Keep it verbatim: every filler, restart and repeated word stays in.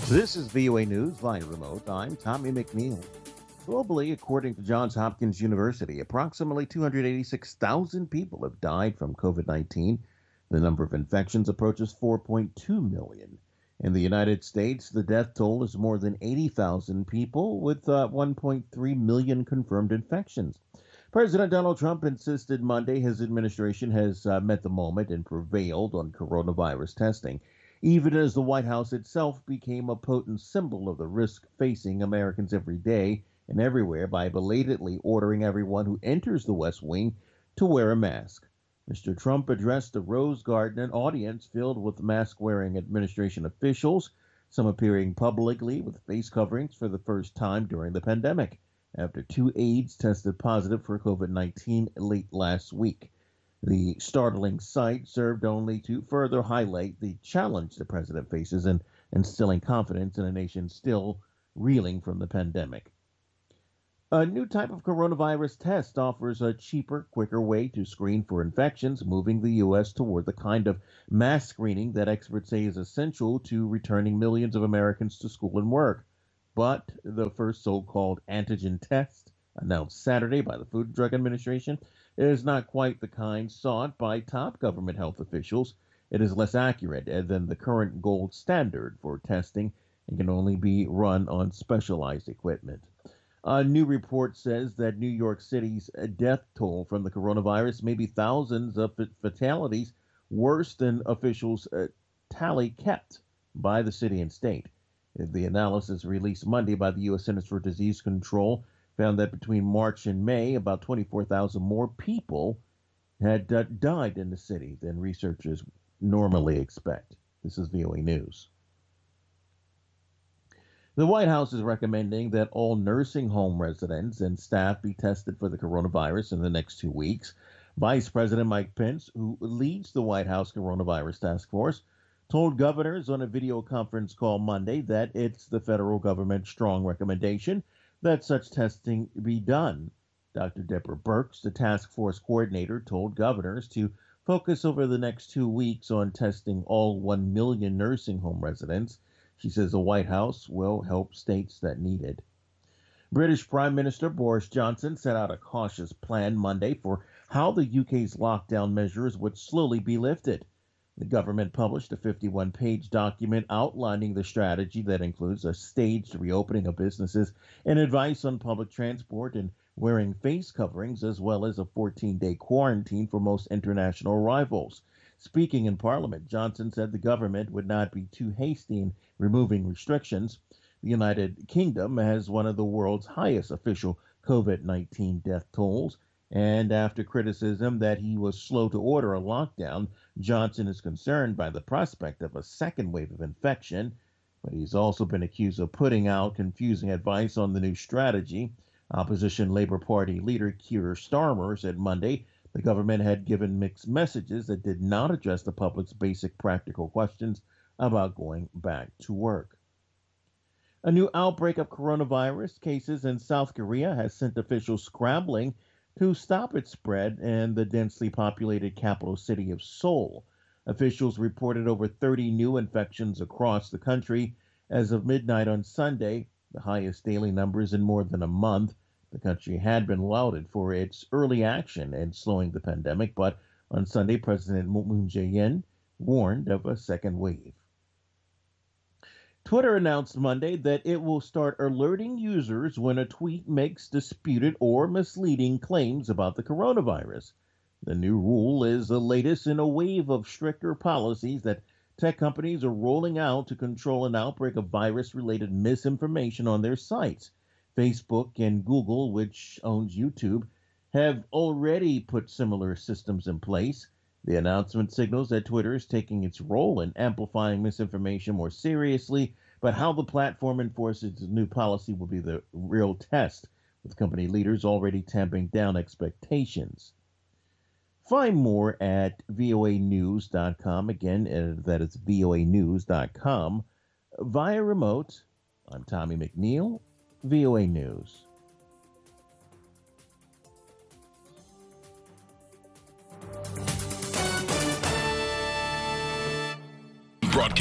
This is V O A News via remote. I'm Tommy McNeil. Globally, according to Johns Hopkins University, approximately two hundred eighty-six thousand people have died from COVID nineteen. The number of infections approaches four point two million. In the United States, the death toll is more than eighty thousand people, with uh, one point three million confirmed infections. President Donald Trump insisted Monday his administration has uh, met the moment and prevailed on coronavirus testing, even as the White House itself became a potent symbol of the risk facing Americans every day and everywhere by belatedly ordering everyone who enters the West Wing to wear a mask. Mister Trump addressed the Rose Garden, an audience filled with mask-wearing administration officials, some appearing publicly with face coverings for the first time during the pandemic, after two aides tested positive for COVID nineteen late last week. The startling sight served only to further highlight the challenge the president faces in instilling confidence in a nation still reeling from the pandemic. A new type of coronavirus test offers a cheaper, quicker way to screen for infections, moving the U S toward the kind of mass screening that experts say is essential to returning millions of Americans to school and work. But the first so-called antigen test, announced Saturday by the Food and Drug Administration, is not quite the kind sought by top government health officials. It is less accurate than the current gold standard for testing and can only be run on specialized equipment. A new report says that New York City's death toll from the coronavirus may be thousands of fatalities worse than officials' uh, tally kept by the city and state. The analysis released Monday by the U S Centers for Disease Control found that between March and May, about twenty-four thousand more people had uh, died in the city than researchers normally expect. This is V O A News. The White House is recommending that all nursing home residents and staff be tested for the coronavirus in the next two weeks. Vice President Mike Pence, who leads the White House Coronavirus Task Force, told governors on a video conference call Monday that it's the federal government's strong recommendation that such testing be done. Doctor Deborah Birx, the task force coordinator, told governors to focus over the next two weeks on testing all one million nursing home residents. She says the White House will help states that need it. British Prime Minister Boris Johnson set out a cautious plan Monday for how the U K's lockdown measures would slowly be lifted. The government published a fifty-one page document outlining the strategy that includes a staged reopening of businesses and advice on public transport and wearing face coverings, as well as a fourteen day quarantine for most international arrivals. Speaking in Parliament, Johnson said the government would not be too hasty in removing restrictions. The United Kingdom has one of the world's highest official COVID nineteen death tolls, and after criticism that he was slow to order a lockdown, Johnson is concerned by the prospect of a second wave of infection, but he's also been accused of putting out confusing advice on the new strategy. Opposition Labour Party leader Keir Starmer said Monday the government had given mixed messages that did not address the public's basic practical questions about going back to work. A new outbreak of coronavirus cases in South Korea has sent officials scrambling to stop its spread in the densely populated capital city of Seoul. Officials reported over thirty new infections across the country as of midnight on Sunday, the highest daily numbers in more than a month. The country had been lauded for its early action in slowing the pandemic, but on Sunday, President Moon Jae-in warned of a second wave. Twitter announced Monday that it will start alerting users when a tweet makes disputed or misleading claims about the coronavirus. The new rule is the latest in a wave of stricter policies that tech companies are rolling out to control an outbreak of virus-related misinformation on their sites. Facebook and Google, which owns YouTube, have already put similar systems in place. The announcement signals that Twitter is taking its role in amplifying misinformation more seriously, but how the platform enforces its new policy will be the real test, with company leaders already tamping down expectations. Find more at V O A news dot com. Again, uh, that is V O A news dot com. Via remote, I'm Tommy McNeil, V O A News.